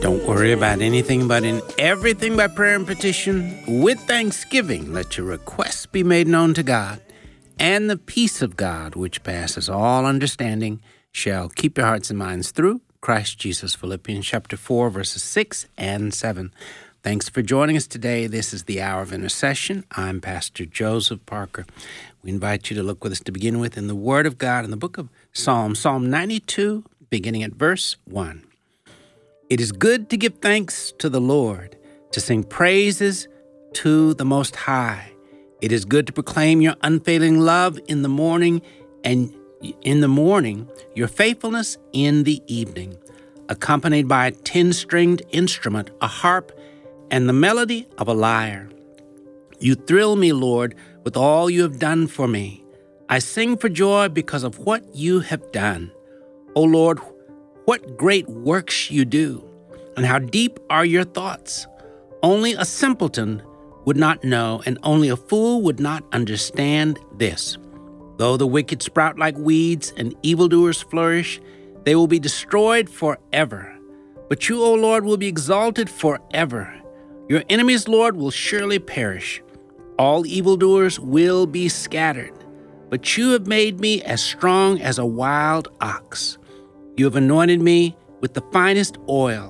Don't worry about anything, but in everything by prayer and petition, with thanksgiving, let your requests be made known to God. And the peace of God, which passes all understanding, shall keep your hearts and minds through Christ Jesus. Philippians chapter 4, verses 6 and 7. Thanks for joining us today. This is the Hour of Intercession. I'm Pastor Joseph Parker. We invite you to look with us to begin with in the Word of God in the book of Psalm 92, beginning at verse 1. It is good to give thanks to the Lord, to sing praises to the Most High. It is good to proclaim your unfailing love in the morning, and in the morning, your faithfulness in the evening, accompanied by a 10-stringed instrument, a harp, and the melody of a lyre. You thrill me, Lord, with all you have done for me. I sing for joy because of what you have done. O Lord, what great works you do, and how deep are your thoughts. Only a simpleton would not know, and only a fool would not understand this. Though the wicked sprout like weeds and evildoers flourish, they will be destroyed forever. But you, O Lord, will be exalted forever. Your enemies, Lord, will surely perish. All evildoers will be scattered. But you have made me as strong as a wild ox. You have anointed me with the finest oil.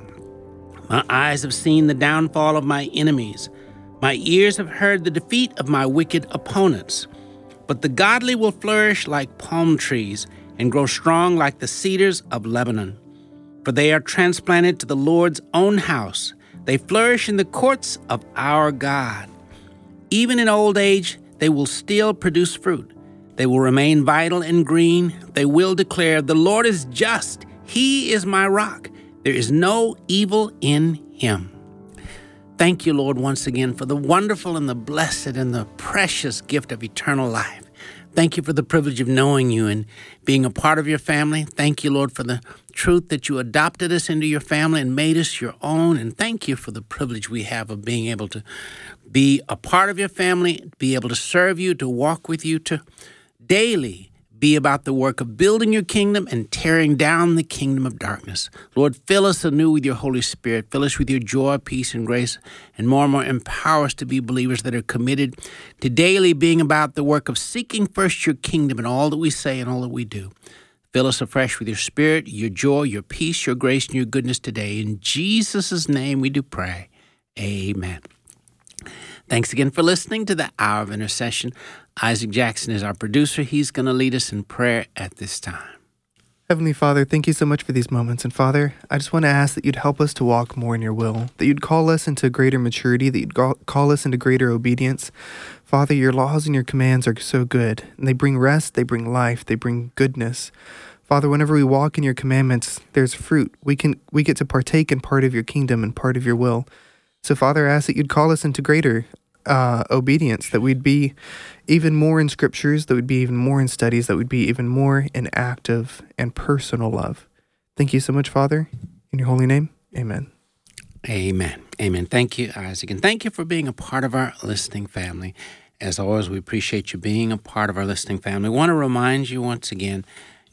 My eyes have seen the downfall of my enemies. My ears have heard the defeat of my wicked opponents. But the godly will flourish like palm trees and grow strong like the cedars of Lebanon. For they are transplanted to the Lord's own house. They flourish in the courts of our God. Even in old age, they will still produce fruit. They will remain vital and green. They will declare, "The Lord is just. He is my rock. There is no evil in him." Thank you, Lord, once again for the wonderful and the blessed and the precious gift of eternal life. Thank you for the privilege of knowing you and being a part of your family. Thank you, Lord, for the truth that you adopted us into your family and made us your own. And thank you for the privilege we have of being able to be a part of your family, be able to serve you, to walk with you, to daily be about the work of building your kingdom and tearing down the kingdom of darkness. Lord, fill us anew with your Holy Spirit. Fill us with your joy, peace, and grace, and more empower us to be believers that are committed to daily being about the work of seeking first your kingdom in all that we say and all that we do. Fill us afresh with your Spirit, your joy, your peace, your grace, and your goodness today. In Jesus' name we do pray. Amen. Thanks again for listening to the Hour of Intercession. Isaac Jackson is our producer. He's going to lead us in prayer at this time. Heavenly Father, thank you so much for these moments. And Father, I just want to ask that you'd help us to walk more in your will, that you'd call us into greater maturity, that you'd call us into greater obedience. Father, your laws and your commands are so good, and they bring rest, they bring life, they bring goodness. Father, whenever we walk in your commandments, there's fruit. We get to partake in part of your kingdom and part of your will. So, Father, I ask that you'd call us into greater obedience, that we'd be even more in scriptures, that we'd be even more in studies, that we'd be even more in active and personal love. Thank you so much, Father. In your holy name, amen. Amen. Amen. Thank you, Isaac. And thank you for being a part of our listening family. As always, we appreciate you being a part of our listening family. We want to remind you once again,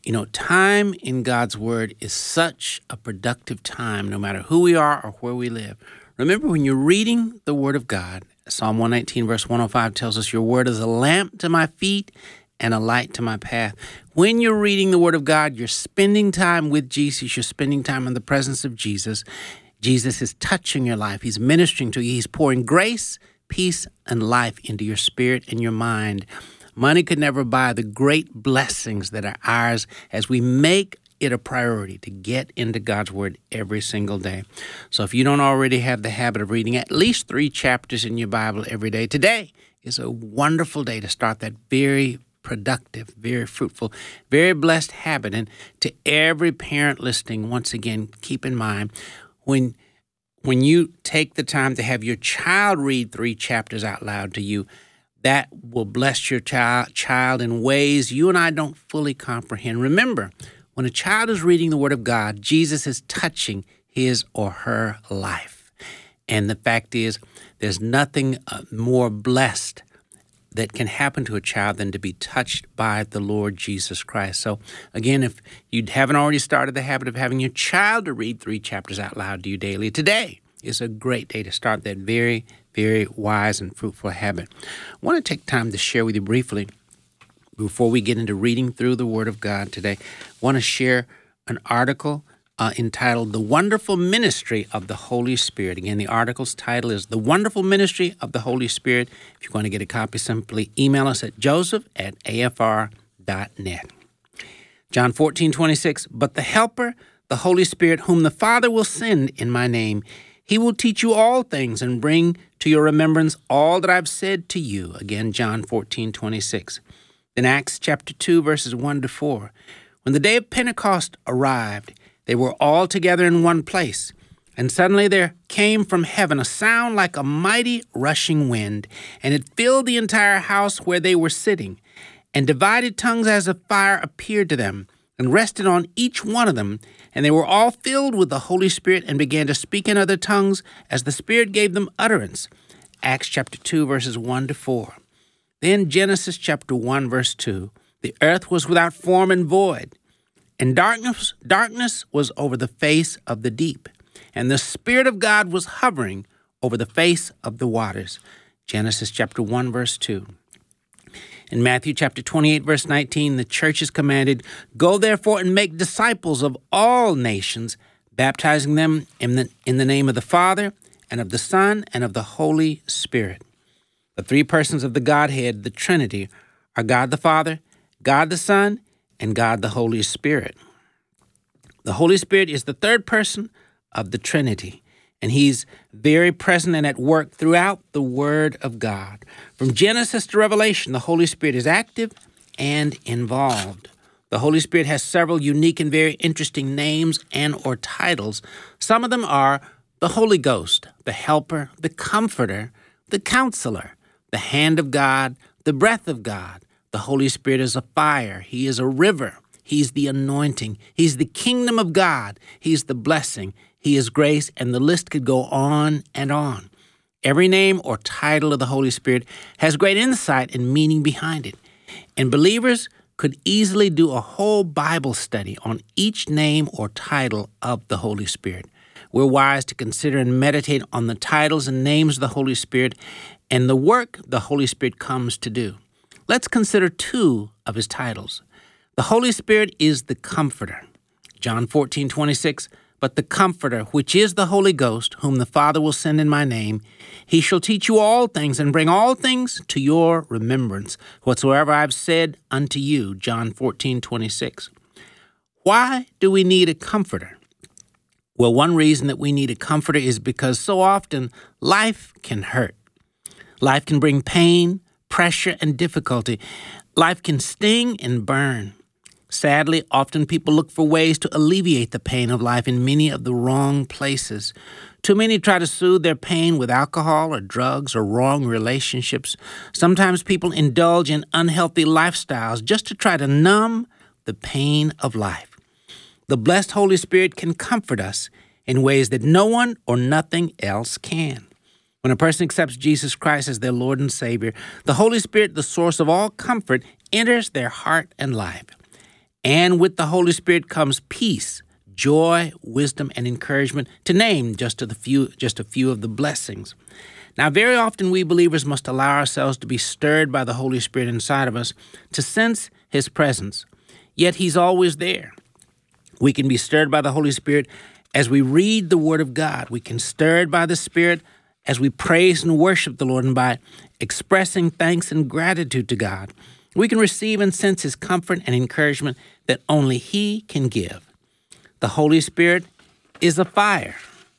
time in God's Word is such a productive time, no matter who we are or where we live. Remember, when you're reading the Word of God, Psalm 119, verse 105 tells us, your word is a lamp to my feet and a light to my path. When you're reading the Word of God, you're spending time with Jesus. You're spending time in the presence of Jesus. Jesus is touching your life. He's ministering to you. He's pouring grace, peace, and life into your spirit and your mind. Money could never buy the great blessings that are ours as we make it a priority to get into God's Word every single day. So if you don't already have the habit of reading at least 3 chapters in your Bible every day, today is a wonderful day to start that very productive, very fruitful, very blessed habit. And to every parent listening, once again, keep in mind, when you take the time to have your child read 3 chapters out loud to you, that will bless your child in ways you and I don't fully comprehend. Remember, when a child is reading the Word of God, Jesus is touching his or her life. And the fact is, there's nothing more blessed that can happen to a child than to be touched by the Lord Jesus Christ. So again, if you haven't already started the habit of having your child to read 3 chapters out loud to you daily, today is a great day to start that very, very wise and fruitful habit. I want to take time to share with you briefly, before we get into reading through the Word of God today, I want to share an article entitled The Wonderful Ministry of the Holy Spirit. Again, the article's title is The Wonderful Ministry of the Holy Spirit. If you want to get a copy, simply email us at joseph@afr.net. John 14:26, but the Helper, the Holy Spirit, whom the Father will send in my name, he will teach you all things and bring to your remembrance all that I've said to you. Again, John 14:26. Then Acts chapter 2, verses 1-4. When the day of Pentecost arrived, they were all together in one place, and suddenly there came from heaven a sound like a mighty rushing wind, and it filled the entire house where they were sitting. And divided tongues as of fire appeared to them, and rested on each one of them. And they were all filled with the Holy Spirit, and began to speak in other tongues as the Spirit gave them utterance. Acts chapter 2, verses 1-4. Then Genesis chapter 1, verse 2. The earth was without form and void, and darkness was over the face of the deep, and the Spirit of God was hovering over the face of the waters. Genesis chapter 1, verse 2. In Matthew chapter 28, verse 19, the church is commanded, go therefore and make disciples of all nations, baptizing them in the name of the Father, and of the Son, and of the Holy Spirit. The 3 persons of the Godhead, the Trinity, are God the Father, God the Son, and God the Holy Spirit. The Holy Spirit is the 3rd person of the Trinity, and he's very present and at work throughout the Word of God. From Genesis to Revelation, the Holy Spirit is active and involved. The Holy Spirit has several unique and very interesting names and or titles. Some of them are the Holy Ghost, the Helper, the Comforter, the Counselor, the Hand of God, the Breath of God. The Holy Spirit is a fire. He is a river. He's the anointing. He's the kingdom of God. He's the blessing. He is grace, and the list could go on and on. Every name or title of the Holy Spirit has great insight and meaning behind it. And believers could easily do a whole Bible study on each name or title of the Holy Spirit. We're wise to consider and meditate on the titles and names of the Holy Spirit and the work the Holy Spirit comes to do. Let's consider 2 of his titles. The Holy Spirit is the Comforter. John 14:26, but the Comforter, which is the Holy Ghost, whom the Father will send in my name, he shall teach you all things and bring all things to your remembrance, whatsoever I have said unto you. John 14:26. Why do we need a comforter? Well, one reason that we need a comforter is because so often life can hurt. Life can bring pain, pressure, and difficulty. Life can sting and burn. Sadly, often people look for ways to alleviate the pain of life in many of the wrong places. Too many try to soothe their pain with alcohol or drugs or wrong relationships. Sometimes people indulge in unhealthy lifestyles just to try to numb the pain of life. The blessed Holy Spirit can comfort us in ways that no one or nothing else can. When a person accepts Jesus Christ as their Lord and Savior, the Holy Spirit, the source of all comfort, enters their heart and life. And with the Holy Spirit comes peace, joy, wisdom, and encouragement, to name just a few of the blessings. Now, very often we believers must allow ourselves to be stirred by the Holy Spirit inside of us to sense His presence. Yet He's always there. We can be stirred by the Holy Spirit as we read the Word of God. We can be stirred by the Spirit as we praise and worship the Lord and by expressing thanks and gratitude to God. We can receive and sense His comfort and encouragement that only He can give. The Holy Spirit is a fire.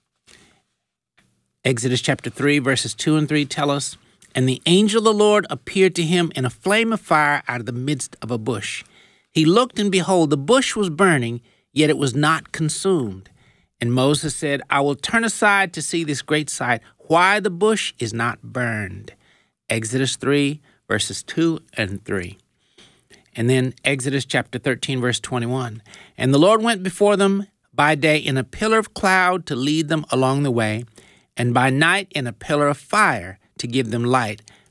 Exodus chapter 3, verses 2 and 3 tell us, and the angel of the Lord appeared to him in a flame of fire out of the midst of a bush. He looked, and behold, the bush was burning, yet it was not consumed. And Moses said, I will turn aside to see this great sight, why the bush is not burned. Exodus 3, verses 2 and 3. And then Exodus chapter 13, verse 21. And the Lord went before them by day in a pillar of cloud to lead them along the way, and by night in a pillar of fire to give them light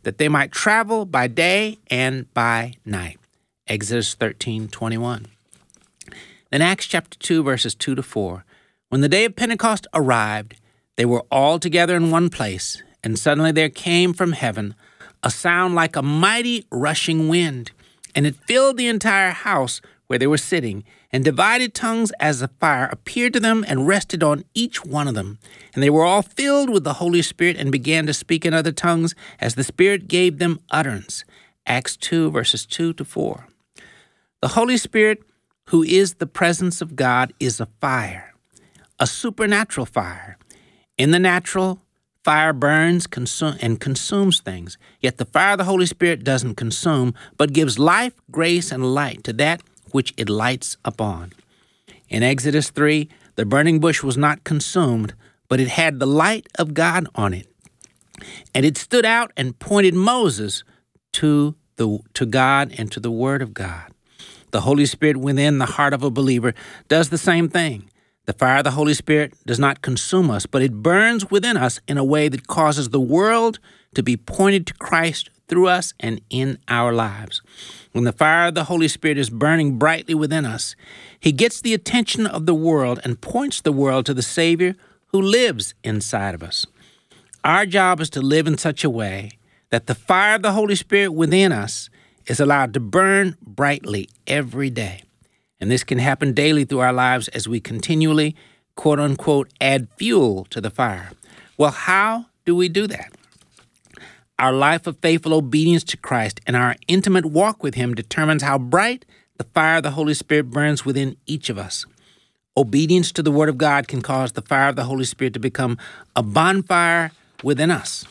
that they might travel by day and by night. Exodus 13:21. Then Acts chapter 2, verses 2 to 4. When the day of Pentecost arrived, they were all together in one place, and suddenly there came from heaven a sound like a mighty rushing wind, and it filled the entire house where they were sitting, and divided tongues as a fire appeared to them and rested on each one of them. And they were all filled with the Holy Spirit and began to speak in other tongues as the Spirit gave them utterance. Acts 2, verses 2 to 4. The Holy Spirit, who is the presence of God, is a fire, a supernatural fire. In the natural, fire burns and consumes things. Yet the fire of the Holy Spirit doesn't consume, but gives life, grace, and light to that which it lights upon. In Exodus 3, the burning bush was not consumed, but it had the light of God on it. And it stood out and pointed Moses to God and to the Word of God. The Holy Spirit within the heart of a believer does the same thing. The fire of the Holy Spirit does not consume us, but it burns within us in a way that causes the world to be pointed to Christ through us and in our lives. When the fire of the Holy Spirit is burning brightly within us, He gets the attention of the world and points the world to the Savior who lives inside of us. Our job is to live in such a way that the fire of the Holy Spirit within us is allowed to burn brightly every day. And this can happen daily through our lives as we continually, quote unquote, add fuel to the fire. Well, how do we do that? Our life of faithful obedience to Christ and our intimate walk with Him determines how bright the fire of the Holy Spirit burns within each of us. Obedience to the Word of God can cause the fire of the Holy Spirit to become a bonfire within us.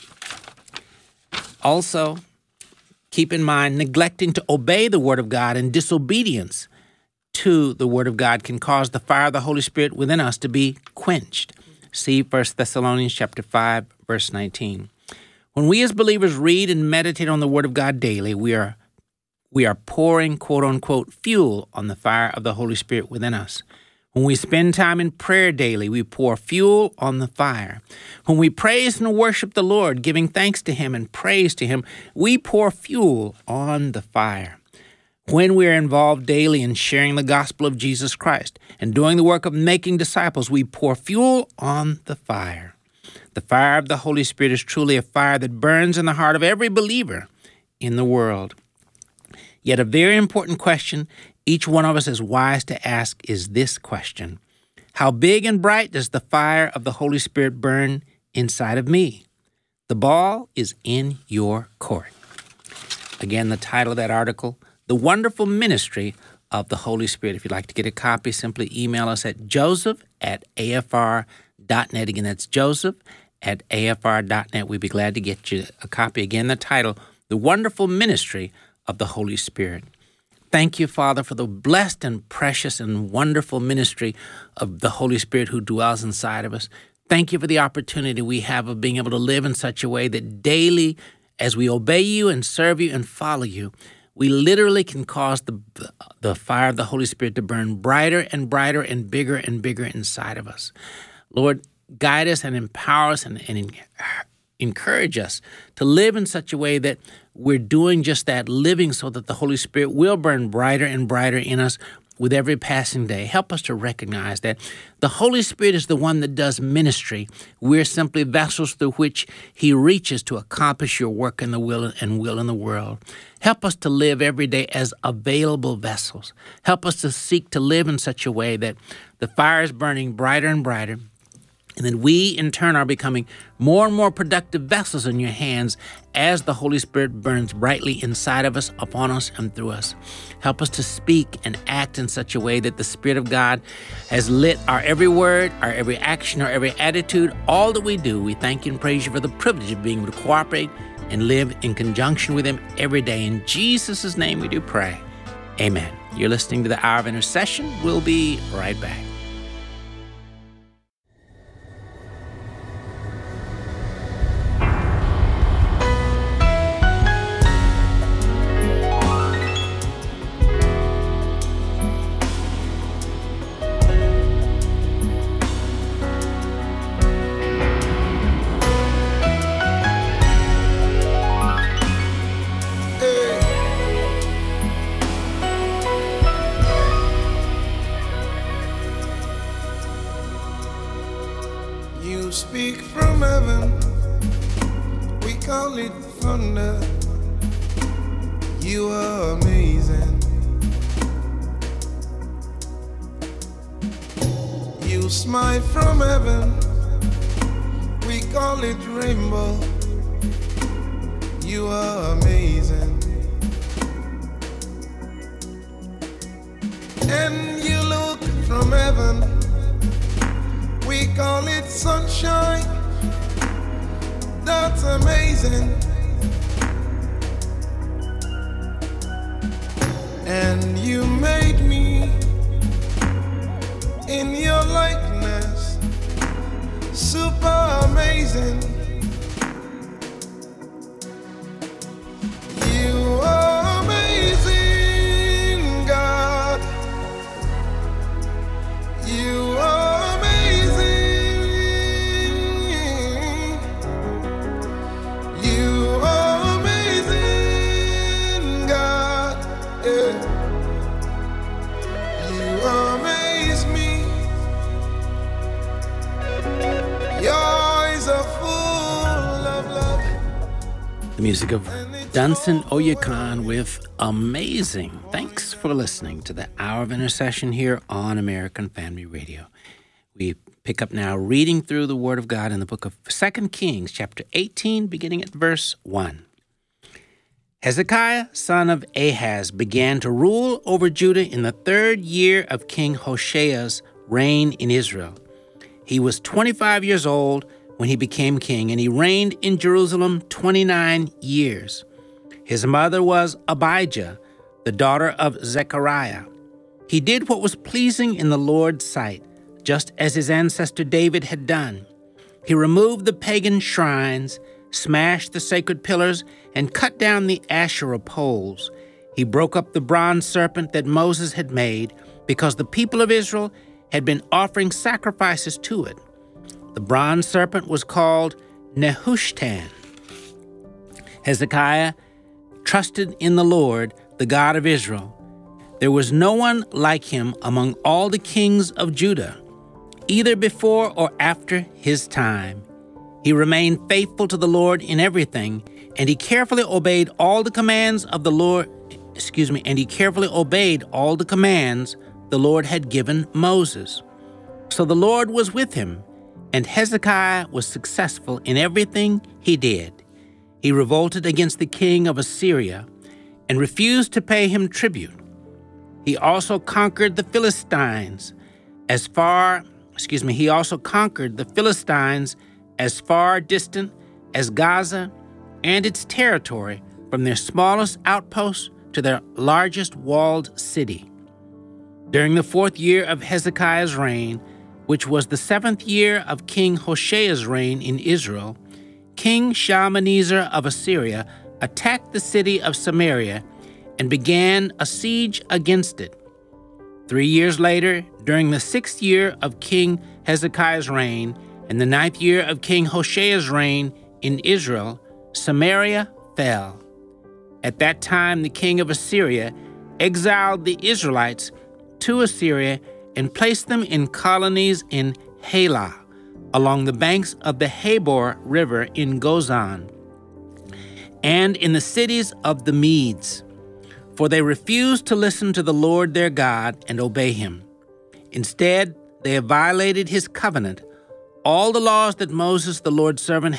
Also, keep in mind, neglecting to obey the Word of God and disobedience to the Word of God can cause the fire of the Holy Spirit within us to be quenched. See 1 Thessalonians chapter 5, verse 19. When we as believers read and meditate on the Word of God daily, we are pouring, quote unquote, fuel on the fire of the Holy Spirit within us. When we spend time in prayer daily, we pour fuel on the fire. When we praise and worship the Lord, giving thanks to Him and praise to Him, we pour fuel on the fire. When we are involved daily in sharing the gospel of Jesus Christ and doing the work of making disciples, we pour fuel on the fire. The fire of the Holy Spirit is truly a fire that burns in the heart of every believer in the world. Yet a very important question each one of us is wise to ask is this question: how big and bright does the fire of the Holy Spirit burn inside of me? The ball is in your court. Again, the title of that article, The Wonderful Ministry of the Holy Spirit. If you'd like to get a copy, simply email us at joseph@afr.net. Again, that's joseph@afr.net. We'd be glad to get you a copy. Again, the title, The Wonderful Ministry of the Holy Spirit. Thank you, Father, for the blessed and precious and wonderful ministry of the Holy Spirit who dwells inside of us. Thank you for the opportunity we have of being able to live in such a way that daily, as we obey you and serve you and follow you, we literally can cause the fire of the Holy Spirit to burn brighter and brighter and bigger inside of us. Lord, guide us and empower us and encourage us to live in such a way that we're doing just that, living so that the Holy Spirit will burn brighter and brighter in us with every passing day. Help us to recognize that the Holy Spirit is the one that does ministry. We're simply vessels through which He reaches to accomplish your work in the will in the world. Help us to live every day as available vessels. Help us to seek to live in such a way that the fire is burning brighter and brighter, and then we, in turn, are becoming more and more productive vessels in your hands as the Holy Spirit burns brightly inside of us, upon us, and through us. Help us to speak and act in such a way that the Spirit of God has lit our every word, our every action, our every attitude, all that we do. We thank you and praise you for the privilege of being able to cooperate and live in conjunction with Him every day. In Jesus' name we do pray. Amen. You're listening to the Hour of Intercession. We'll be right back. You speak from heaven, we call it thunder. You are amazing. You smile from heaven, we call it rainbow. You are amazing. And you look from heaven, we call it sunshine. That's amazing. And you made me in your likeness, super amazing. You are amazing, God. You are amazing. You are amazing, God. Yeah. You amaze me. Your eyes are full of love. The music of Dunsin Oyekan with Amazing. Thanks for listening to the Hour of Intercession here on American Family Radio. We pick up now reading through the Word of God in the book of 2 Kings, chapter 18, beginning at verse 1. Hezekiah, son of Ahaz, began to rule over Judah in the 3rd year of King Hosea's reign in Israel. He was 25 years old when he became king, and he reigned in Jerusalem 29 years. His mother was Abijah, the daughter of Zechariah. He did what was pleasing in the Lord's sight, just as his ancestor David had done. He removed the pagan shrines, smashed the sacred pillars, and cut down the Asherah poles. He broke up the bronze serpent that Moses had made because the people of Israel had been offering sacrifices to it. The bronze serpent was called Nehushtan. Hezekiah trusted in the Lord, the God of Israel. There was no one like him among all the kings of Judah, either before or after his time. He remained faithful to the Lord in everything, and he carefully obeyed all the commands of the Lord. The Lord had given Moses. So the Lord was with him, and Hezekiah was successful in everything he did. He revolted against the king of Assyria and refused to pay him tribute. He also conquered the Philistines as far distant as Gaza and its territory, from their smallest outpost to their largest walled city. During the 4th year of Hezekiah's reign, which was the 7th year of King Hosea's reign in Israel, King Shalmaneser of Assyria attacked the city of Samaria and began a siege against it. 3 years later, during the 6th year of King Hezekiah's reign and the 9th year of King Hosea's reign in Israel, Samaria fell. At that time, the king of Assyria exiled the Israelites to Assyria and placed them in colonies in Halah, along the banks of the Habor River in Gozan, and in the cities of the Medes, for they refused to listen to the Lord their God and obey him. Instead, they have violated his covenant, all the laws that Moses the Lord's servant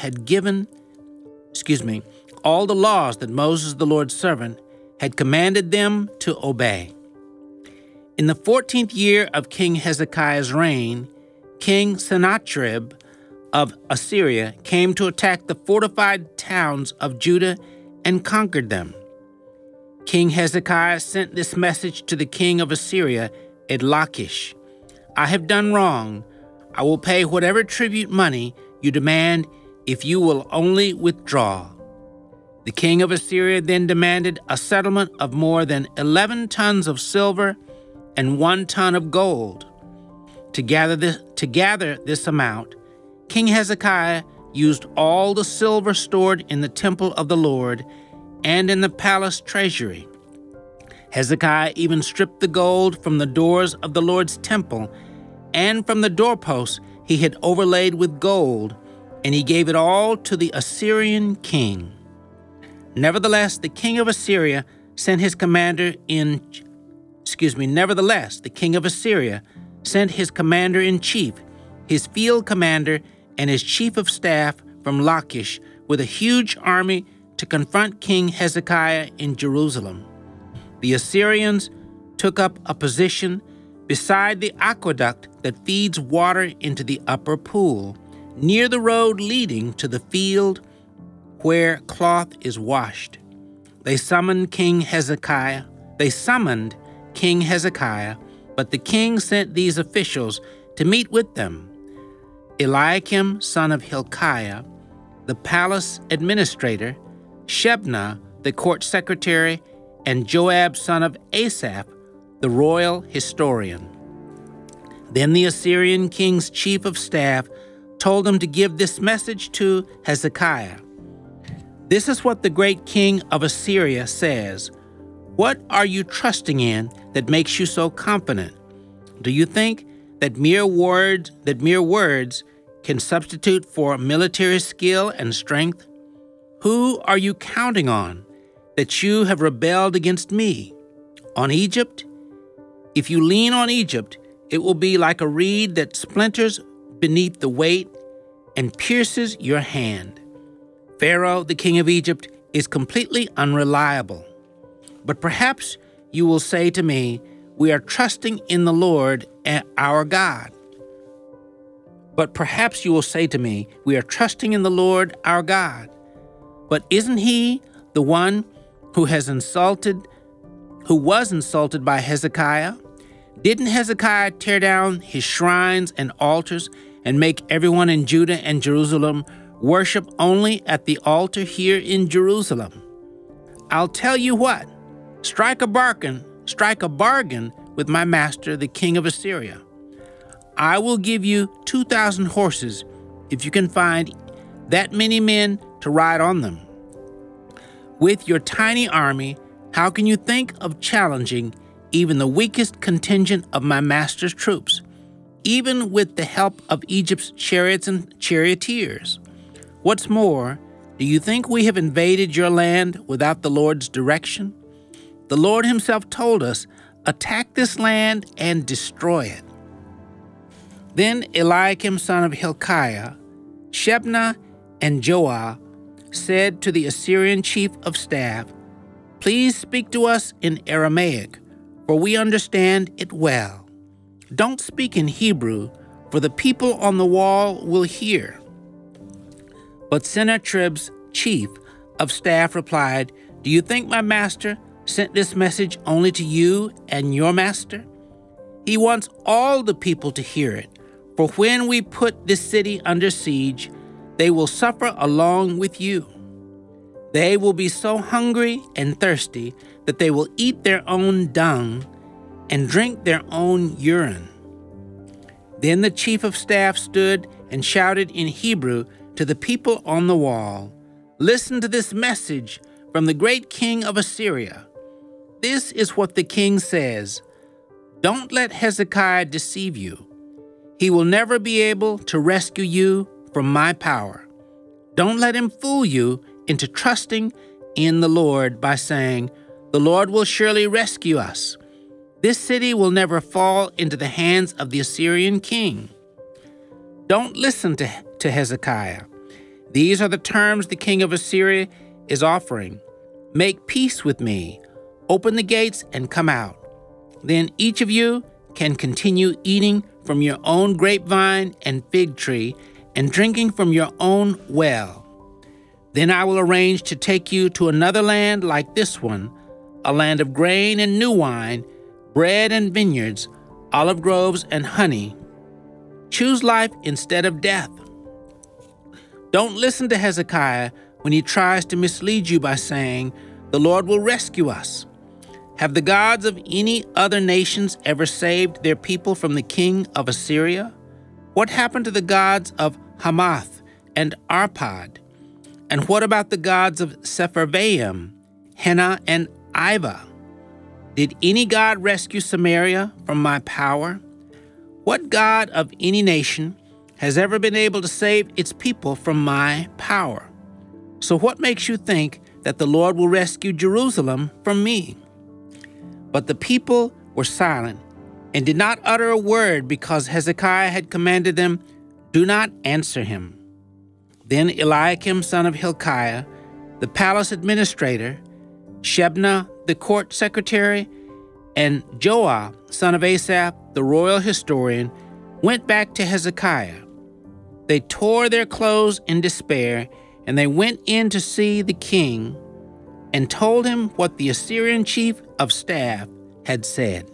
had commanded them to obey. In the 14th year of King Hezekiah's reign, King Sennacherib of Assyria came to attack the fortified towns of Judah and conquered them. King Hezekiah sent this message to the king of Assyria at Lachish: "I have done wrong. I will pay whatever tribute money you demand if you will only withdraw." The king of Assyria then demanded a settlement of more than 11 tons of silver and 1 ton of gold. To gather this amount, King Hezekiah used all the silver stored in the temple of the Lord and in the palace treasury. Hezekiah even stripped the gold from the doors of the Lord's temple and from the doorposts he had overlaid with gold, and he gave it all to the Assyrian king. Nevertheless, the king of Assyria sent his commander-in-chief, his field commander, and his chief of staff from Lachish with a huge army to confront King Hezekiah in Jerusalem. The Assyrians took up a position beside the aqueduct that feeds water into the upper pool, near the road leading to the field where cloth is washed. They summoned King Hezekiah, but the king sent these officials to meet with them: Eliakim, son of Hilkiah, the palace administrator, Shebna, the court secretary, and Joab, son of Asaph, the royal historian. Then the Assyrian king's chief of staff told them to give this message to Hezekiah. This is what the great king of Assyria says: What are you trusting in that makes you so confident? Do you think that mere words can substitute for military skill and strength? Who are you counting on that you have rebelled against me? On Egypt? If you lean on Egypt, it will be like a reed that splinters beneath the weight and pierces your hand. Pharaoh, the king of Egypt, is completely unreliable. But perhaps you will say to me, we are trusting in the Lord our God. But isn't he the one who was insulted by Hezekiah? Didn't Hezekiah tear down his shrines and altars and make everyone in Judah and Jerusalem worship only at the altar here in Jerusalem? I'll tell you what, strike a bargain with my master, the king of Assyria. I will give you 2,000 horses if you can find that many men to ride on them. With your tiny army, how can you think of challenging even the weakest contingent of my master's troops, even with the help of Egypt's chariots and charioteers? What's more, do you think we have invaded your land without the Lord's direction? The Lord himself told us, attack this land and destroy it. Then Eliakim, son of Hilkiah, Shebna, and Joah said to the Assyrian chief of staff, Please speak to us in Aramaic, for we understand it well. Don't speak in Hebrew, for the people on the wall will hear. But Sennacherib's chief of staff replied, Do you think my master sent this message only to you and your master? He wants all the people to hear it, for when we put this city under siege, they will suffer along with you. They will be so hungry and thirsty that they will eat their own dung and drink their own urine. Then the chief of staff stood and shouted in Hebrew to the people on the wall, Listen to this message from the great king of Assyria. This is what the king says: Don't let Hezekiah deceive you. He will never be able to rescue you from my power. Don't let him fool you into trusting in the Lord by saying, The Lord will surely rescue us. This city will never fall into the hands of the Assyrian king. Don't listen to Hezekiah. These are the terms the king of Assyria is offering. Make peace with me. Open the gates and come out. Then each of you can continue eating from your own grapevine and fig tree and drinking from your own well. Then I will arrange to take you to another land like this one, a land of grain and new wine, bread and vineyards, olive groves and honey. Choose life instead of death. Don't listen to Hezekiah when he tries to mislead you by saying, The Lord will rescue us. Have the gods of any other nations ever saved their people from the king of Assyria? What happened to the gods of Hamath and Arpad? And what about the gods of Sepharvaim, Hena, and Iva? Did any god rescue Samaria from my power? What God of any nation has ever been able to save its people from my power? So what makes you think that the Lord will rescue Jerusalem from me?" But the people were silent and did not utter a word because Hezekiah had commanded them, "Do not answer him." Then Eliakim, son of Hilkiah, the palace administrator, Shebna, the court secretary, and Joah, son of Asaph, the royal historian, went back to Hezekiah. They tore their clothes in despair, and they went in to see the king and told him what the Assyrian chief of staff had said.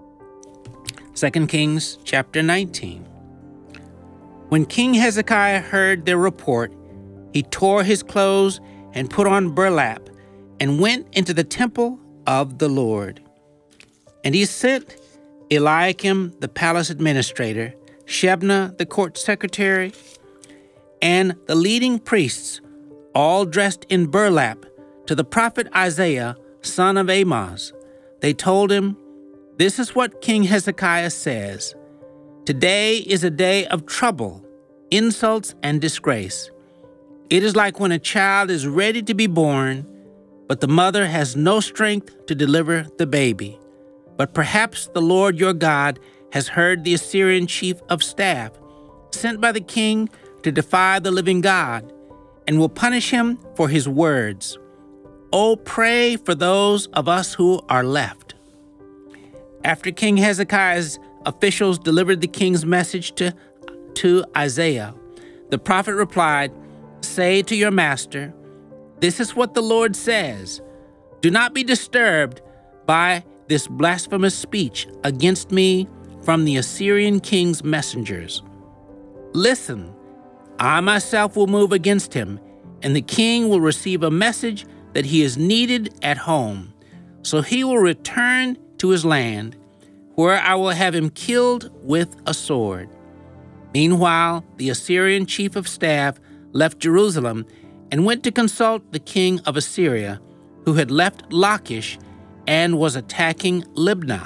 2 Kings chapter 19. When King Hezekiah heard their report, he tore his clothes and put on burlap and went into the temple of the Lord. And he sent Eliakim, the palace administrator, Shebna, the court secretary, and the leading priests, all dressed in burlap, to the prophet Isaiah, son of Amoz. They told him, "This is what King Hezekiah says. Today is a day of trouble, insults, and disgrace. It is like when a child is ready to be born, but the mother has no strength to deliver the baby. But perhaps the Lord your God has heard the Assyrian chief of staff, sent by the king to defy the living God, and will punish him for his words. Oh, pray for those of us who are left." After King Hezekiah's officials delivered the king's message to Isaiah, the prophet replied, "Say to your master, this is what the Lord says. Do not be disturbed by this blasphemous speech against me from the Assyrian king's messengers. Listen, I myself will move against him, and the king will receive a message that he is needed at home. So he will return to his land, where I will have him killed with a sword." Meanwhile, the Assyrian chief of staff left Jerusalem and went to consult the king of Assyria, who had left Lachish and was attacking Libnah.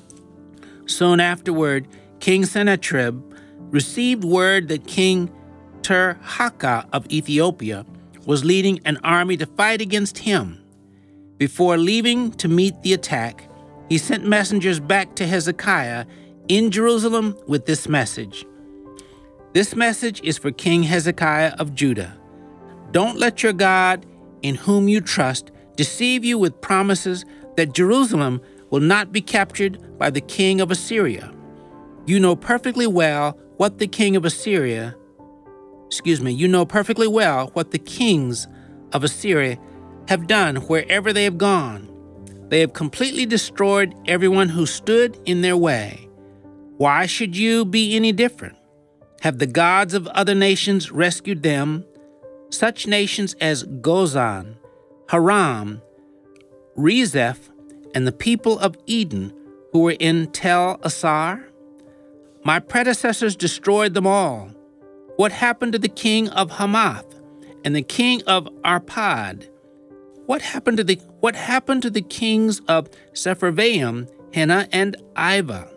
Soon afterward, King Sennacherib received word that King Tirhakah of Ethiopia was leading an army to fight against him. Before leaving to meet the attack, he sent messengers back to Hezekiah in Jerusalem with this message. This message is for King Hezekiah of Judah. Don't let your God, in whom you trust, deceive you with promises that Jerusalem will not be captured by the king of Assyria. You know perfectly well what the kings of Assyria have done wherever they have gone. They have completely destroyed everyone who stood in their way. Why should you be any different? Have the gods of other nations rescued them? Such nations as Gozan, Haram, Rezeph, and the people of Eden who were in Tel Assar? My predecessors destroyed them all. What happened to the king of Hamath and the king of Arpad? What happened to the kings of Sepharvaim, Hena, and Iva?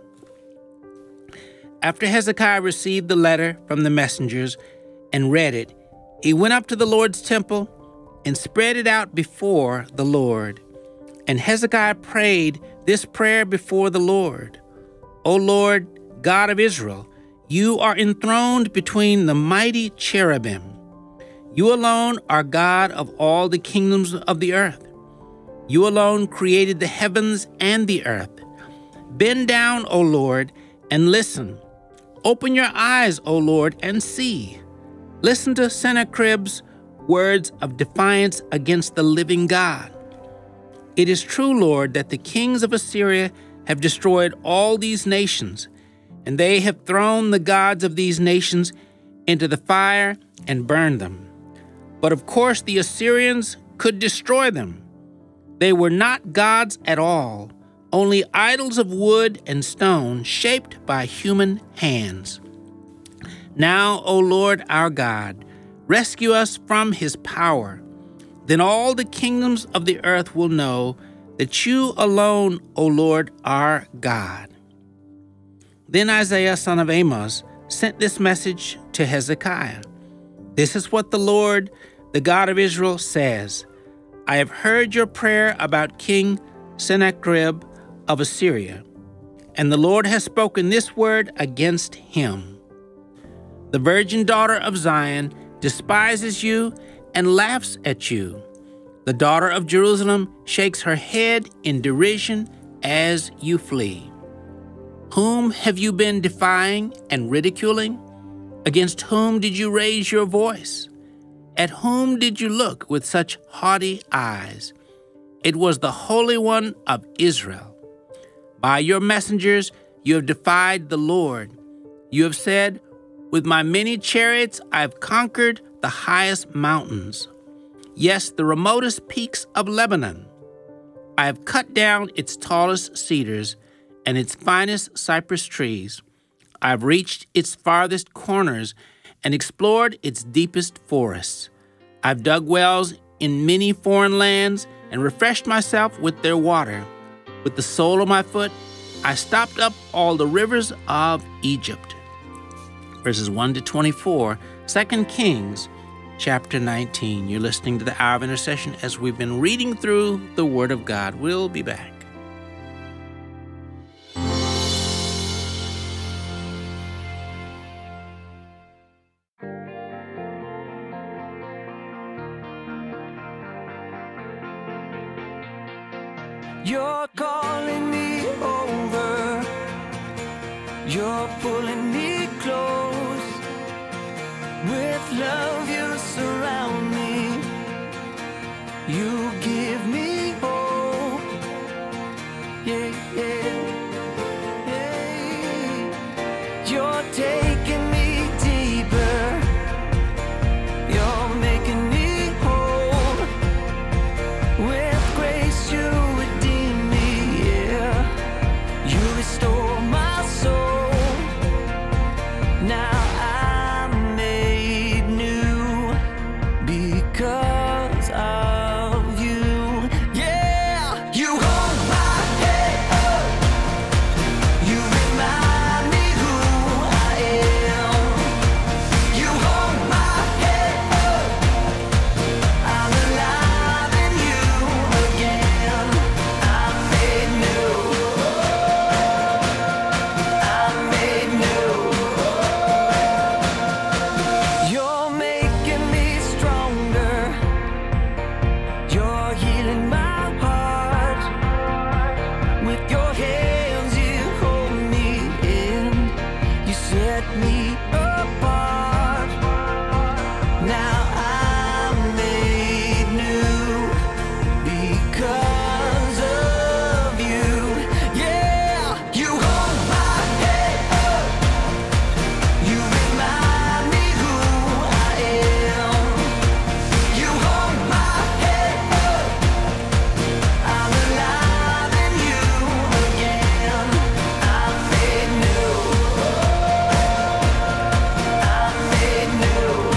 After Hezekiah received the letter from the messengers and read it, he went up to the Lord's temple and spread it out before the Lord. And Hezekiah prayed this prayer before the Lord. O Lord, God of Israel, you are enthroned between the mighty cherubim. You alone are God of all the kingdoms of the earth. You alone created the heavens and the earth. Bend down, O Lord, and listen. Open your eyes, O Lord, and see. Listen to Sennacherib's words of defiance against the living God. It is true, Lord, that the kings of Assyria have destroyed all these nations, and they have thrown the gods of these nations into the fire and burned them. But of course the Assyrians could destroy them. They were not gods at all, only idols of wood and stone shaped by human hands. Now, O Lord our God, rescue us from his power. Then all the kingdoms of the earth will know that you alone, O Lord, are God. Then Isaiah, son of Amos, sent this message to Hezekiah. This is what the Lord, the God of Israel, says. I have heard your prayer about King Sennacherib of Assyria, and the Lord has spoken this word against him. The virgin daughter of Zion despises you and laughs at you. The daughter of Jerusalem shakes her head in derision as you flee. Whom have you been defying and ridiculing? Against whom did you raise your voice? At whom did you look with such haughty eyes? It was the Holy One of Israel. By your messengers you have defied the Lord. You have said, with my many chariots I have conquered the highest mountains. Yes, the remotest peaks of Lebanon. I have cut down its tallest cedars and its finest cypress trees. I have reached its farthest corners and explored its deepest forests. I've dug wells in many foreign lands and refreshed myself with their water. With the sole of my foot, I stopped up all the rivers of Egypt. Verses 1 to 24, 2 Kings chapter 19. You're listening to the Hour of Intercession as we've been reading through the Word of God. We'll be back. You're calling me over. You're pulling me close. With love you surround me. You give me hope. Yeah, yeah, yeah. You're taking me deeper. You're making me whole. With grace you redeem me, yeah. You restore my soul. Now I'm made new because of you. Yeah, you hold my head up. You remind me who I am. You hold my head up. I'm alive in you again. I'm made new. I'm made new. You're making me stronger. You're healing my heart. With your hands you hold me in. You set me apart. Now I'm made new because of you. Yeah, you hold my head up. You remind me who I am. You hold my head up. I'm alive in you again. I'm made new. I'm made new.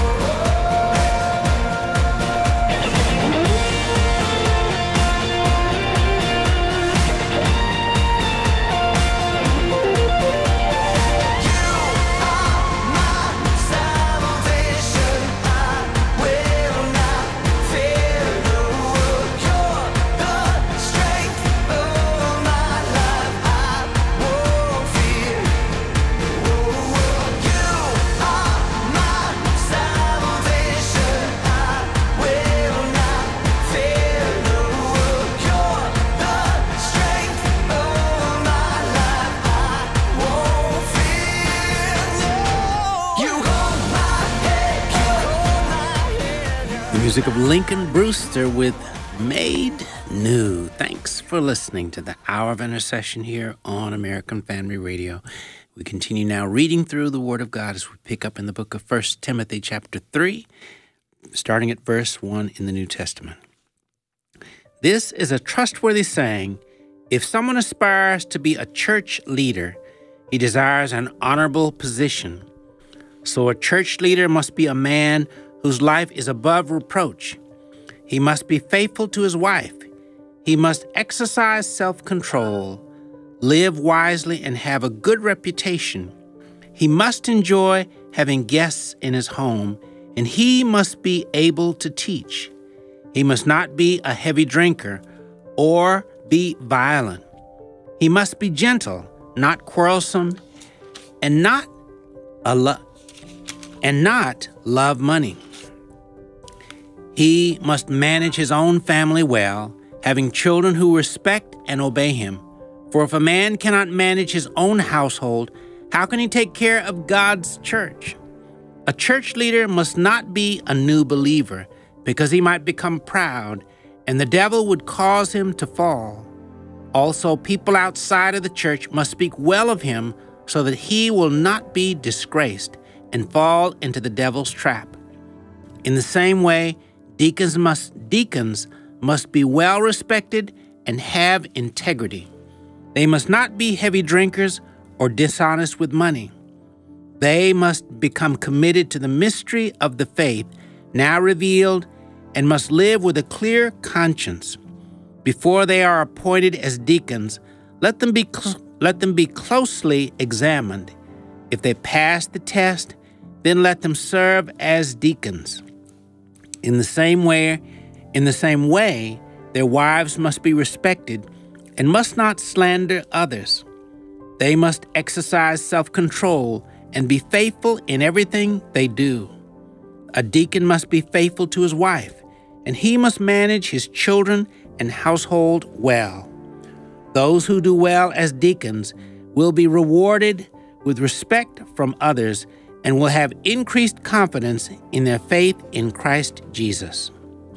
Salvation, I will not fear no world. You're the strength of my life. I won't fear no world. You are my salvation. I will not fear no world. You're the strength of my life. I won't fear no. You hold my head. You hold my head. The music of Lincoln Brewster with Made New. Thanks for listening to the Hour of Intercession here on American Family Radio. We continue now reading through the Word of God as we pick up in the book of 1 Timothy chapter 3, starting at verse 1 in the New Testament. This is a trustworthy saying. If someone aspires to be a church leader, he desires an honorable position. So a church leader must be a man whose life is above reproach. He must be faithful to his wife. He must exercise self-control, live wisely, and have a good reputation. He must enjoy having guests in his home, and he must be able to teach. He must not be a heavy drinker or be violent. He must be gentle, not quarrelsome, and not love money. He must manage his own family well, having children who respect and obey him. For if a man cannot manage his own household, how can he take care of God's church? A church leader must not be a new believer, because he might become proud, and the devil would cause him to fall. Also, people outside of the church must speak well of him, so that he will not be disgraced and fall into the devil's trap. In the same way, deacons must be well respected and have integrity. They must not be heavy drinkers or dishonest with money. They must become committed to the mystery of the faith now revealed and must live with a clear conscience. Before they are appointed as deacons, let them be closely examined. If they pass the test, then let them serve as deacons. In the same way, their wives must be respected and must not slander others. They must exercise self-control and be faithful in everything they do. A deacon must be faithful to his wife, and he must manage his children and household well. Those who do well as deacons will be rewarded with respect from others and will have increased confidence in their faith in Christ Jesus.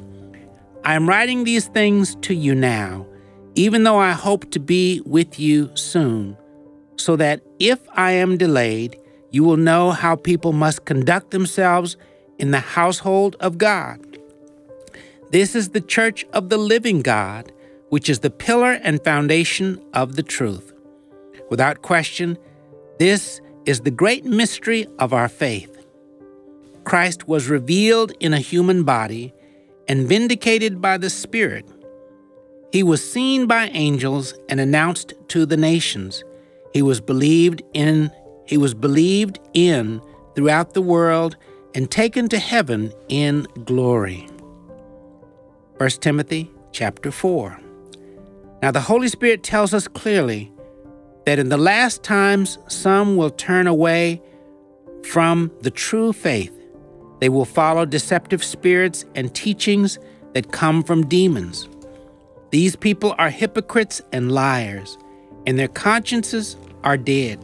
I am writing these things to you now, even though I hope to be with you soon, so that if I am delayed, you will know how people must conduct themselves in the household of God. This is the church of the living God, which is the pillar and foundation of the truth. Without question, this is the great mystery of our faith. Christ was revealed in a human body and vindicated by the Spirit. He was seen by angels and announced to the nations. He was believed in throughout the world and taken to heaven in glory. 1 Timothy chapter 4. Now the Holy Spirit tells us clearly that in the last times some will turn away from the true faith. They will follow deceptive spirits and teachings that come from demons. These people are hypocrites and liars, and their consciences are dead.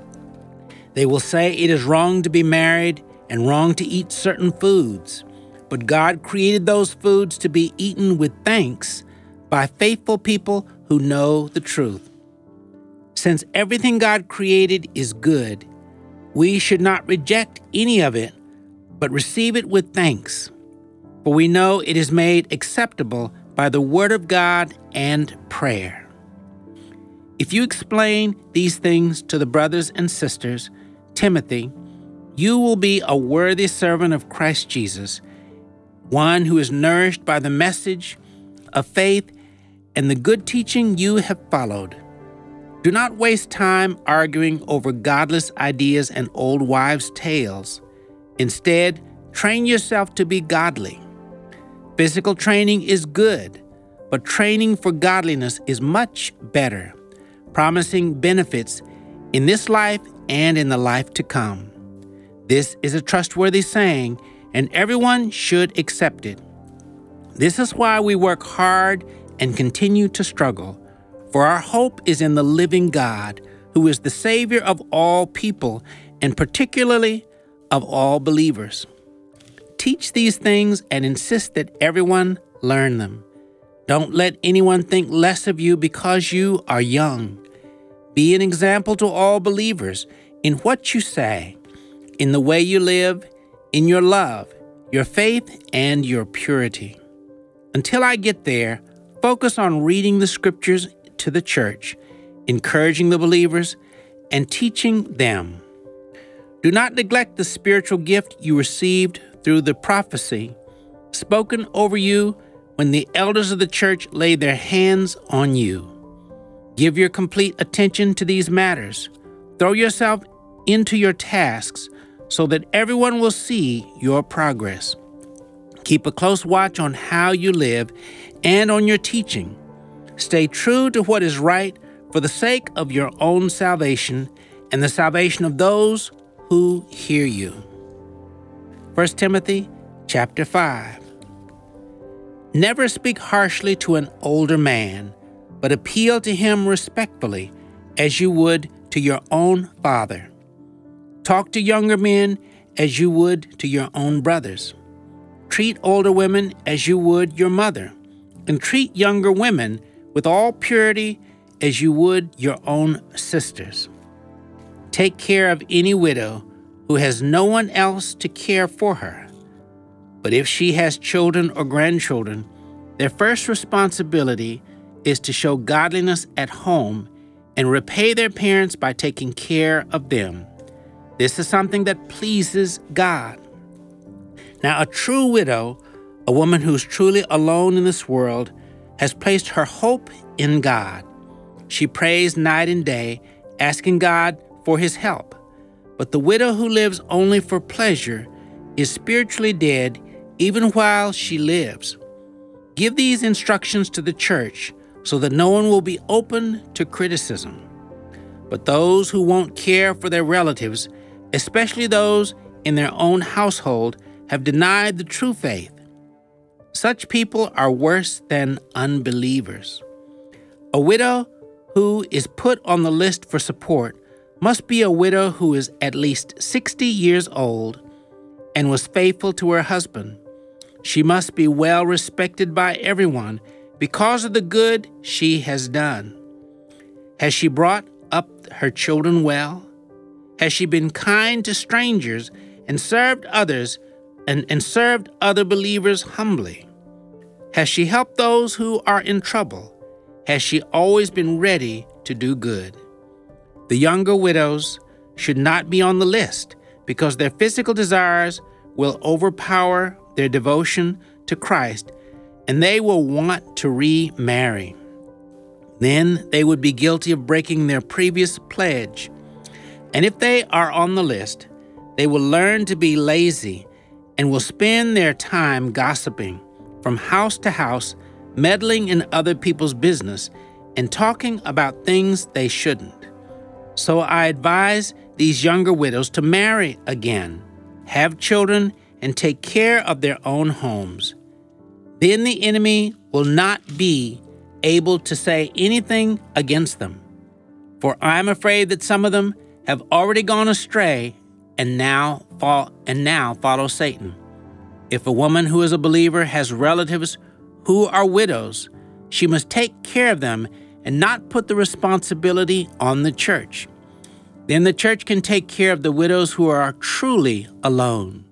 They will say it is wrong to be married and wrong to eat certain foods, but God created those foods to be eaten with thanks by faithful people who know the truth. Since everything God created is good, we should not reject any of it, but receive it with thanks, for we know it is made acceptable by the word of God and prayer. If you explain these things to the brothers and sisters, Timothy, you will be a worthy servant of Christ Jesus, one who is nourished by the message of faith and the good teaching you have followed. Do not waste time arguing over godless ideas and old wives' tales. Instead, train yourself to be godly. Physical training is good, but training for godliness is much better, promising benefits in this life and in the life to come. This is a trustworthy saying, and everyone should accept it. This is why we work hard and continue to struggle, for our hope is in the living God, who is the Savior of all people, and particularly of all believers. Teach these things and insist that everyone learn them. Don't let anyone think less of you because you are young. Be an example to all believers in what you say, in the way you live, in your love, your faith, and your purity. Until I get there, focus on reading the scriptures to the church, encouraging the believers, and teaching them. Do not neglect the spiritual gift you received through the prophecy spoken over you when the elders of the church laid their hands on you. Give your complete attention to these matters. Throw yourself into your tasks so that everyone will see your progress. Keep a close watch on how you live and on your teaching. Stay true to what is right for the sake of your own salvation and the salvation of those who hear you. 1 Timothy chapter 5. Never speak harshly to an older man, but appeal to him respectfully, as you would to your own father. Talk to younger men as you would to your own brothers. Treat older women as you would your mother, and treat younger women with all purity as you would your own sisters. Take care of any widow who has no one else to care for her. But if she has children or grandchildren, their first responsibility is to show godliness at home and repay their parents by taking care of them. This is something that pleases God. Now, a true widow, a woman who's truly alone in this world, has placed her hope in God. She prays night and day, asking God for his help. But the widow who lives only for pleasure is spiritually dead even while she lives. Give these instructions to the church so that no one will be open to criticism. But those who won't care for their relatives, especially those in their own household, have denied the true faith. Such people are worse than unbelievers. A widow who is put on the list for support must be a widow who is at least 60 years old and was faithful to her husband. She must be well respected by everyone because of the good she has done. Has she brought up her children well? Has she been kind to strangers and served others and served other believers humbly? Has she helped those who are in trouble? Has she always been ready to do good? The younger widows should not be on the list because their physical desires will overpower their devotion to Christ, and they will want to remarry. Then they would be guilty of breaking their previous pledge. And if they are on the list, they will learn to be lazy and will spend their time gossiping from house to house, meddling in other people's business and talking about things they shouldn't. So I advise these younger widows to marry again, have children, and take care of their own homes. Then the enemy will not be able to say anything against them. For I am afraid that some of them have already gone astray and now follow Satan. If a woman who is a believer has relatives who are widows, she must take care of them and not put the responsibility on the church. Then the church can take care of the widows who are truly alone.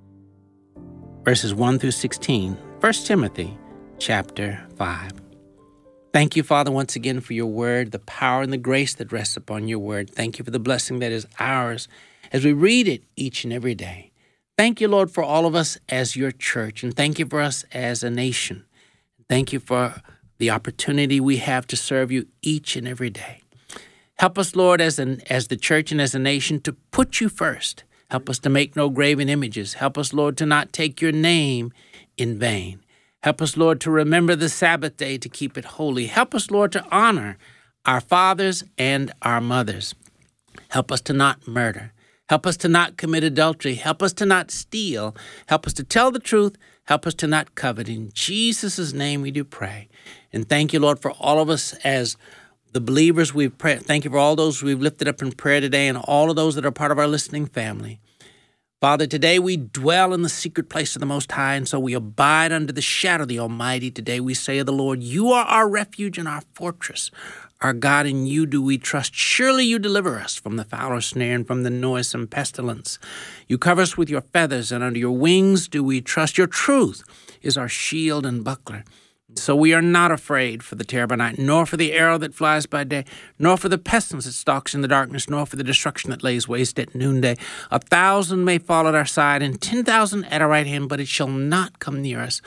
Verses 1 through 16, 1 Timothy chapter 5. Thank you, Father, once again for your word, the power and the grace that rests upon your word. Thank you for the blessing that is ours as we read it each and every day. Thank you, Lord, for all of us as your church, and thank you for us as a nation. Thank you for the opportunity we have to serve you each and every day. Help us, Lord, as the church and as a nation to put you first. Help us to make no graven images. Help us, Lord, to not take your name in vain. Help us, Lord, to remember the Sabbath day to keep it holy. Help us, Lord, to honor our fathers and our mothers. Help us to not murder. Help us to not commit adultery. Help us to not steal. Help us to tell the truth. Help us to not covet. In Jesus' name we do pray. And thank you, Lord, for all of us as the believers we've prayed. Thank you for all those we've lifted up in prayer today and all of those that are part of our listening family. Father, today we dwell in the secret place of the Most High, and so we abide under the shadow of the Almighty. Today we say of the Lord, you are our refuge and our fortress. Our God, in you do we trust. Surely you deliver us from the foul snare and from the noisome pestilence. You cover us with your feathers, and under your wings do we trust. Your truth is our shield and buckler. So we are not afraid for the terror by night, nor for the arrow that flies by day, nor for the pestilence that stalks in the darkness, nor for the destruction that lays waste at noonday. 1,000 may fall at our side, and 10,000 at our right hand, but it shall not come near us.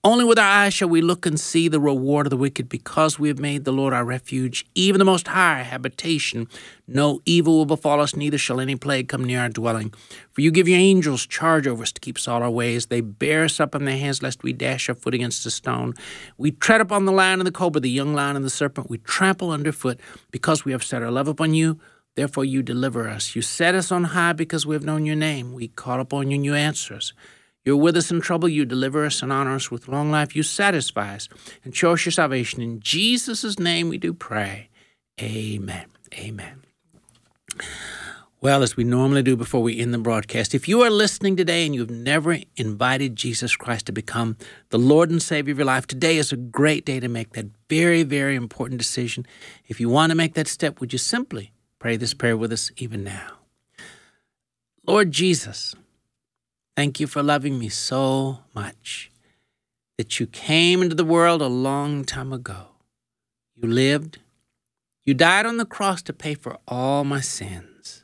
Only with our eyes shall we look and see the reward of the wicked, because we have made the Lord our refuge, even the Most High our habitation. No evil will befall us, neither shall any plague come near our dwelling. For you give your angels charge over us to keep us all our ways. They bear us up in their hands, lest we dash our foot against a stone. We tread upon the lion and the cobra, the young lion and the serpent. We trample underfoot, because we have set our love upon you. Therefore you deliver us. You set us on high, because we have known your name. We call upon you, and you answer us. You're with us in trouble. You deliver us and honor us with long life. You satisfy us and show us your salvation. In Jesus' name we do pray. Amen. Amen. Well, as we normally do before we end the broadcast, if you are listening today and you've never invited Jesus Christ to become the Lord and Savior of your life, today is a great day to make that very, very important decision. If you want to make that step, would you simply pray this prayer with us even now? Lord Jesus, thank you for loving me so much that you came into the world a long time ago. You lived. You died on the cross to pay for all my sins.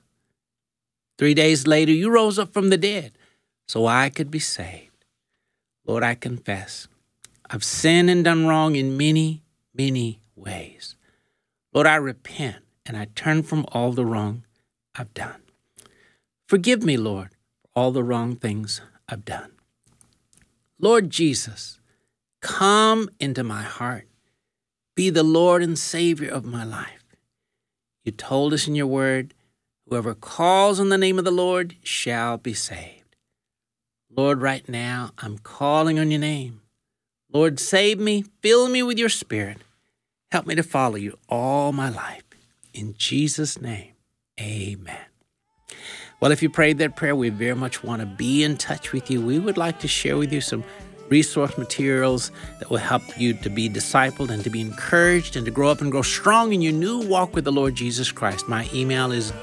3 days later, you rose up from the dead so I could be saved. Lord, I confess I've sinned and done wrong in many, many ways. Lord, I repent and I turn from all the wrong I've done. Forgive me, Lord, all the wrong things I've done. Lord Jesus, come into my heart. Be the Lord and Savior of my life. You told us in your word, whoever calls on the name of the Lord shall be saved. Lord, right now, I'm calling on your name. Lord, save me, fill me with your Spirit. Help me to follow you all my life. In Jesus' name, amen. Well, if you prayed that prayer, we very much want to be in touch with you. We would like to share with you some resource materials that will help you to be discipled and to be encouraged and to grow up and grow strong in your new walk with the Lord Jesus Christ. My email is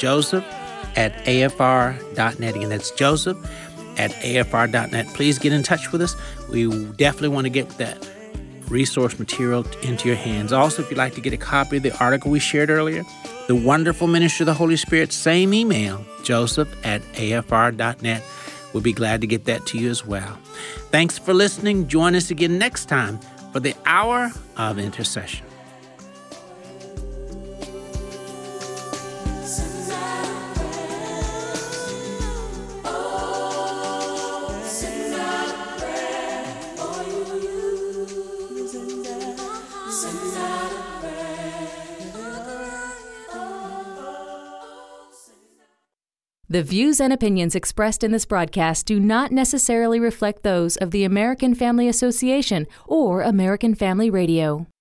joseph@afr.net. Again, that's joseph@afr.net. Please get in touch with us. We definitely want to get that resource material into your hands. Also, if you'd like to get a copy of the article we shared earlier, The Wonderful Ministry of the Holy Spirit, same email, joseph@afr.net. We'll be glad to get that to you as well. Thanks for listening. Join us again next time for the Hour of Intercession. The views and opinions expressed in this broadcast do not necessarily reflect those of the American Family Association or American Family Radio.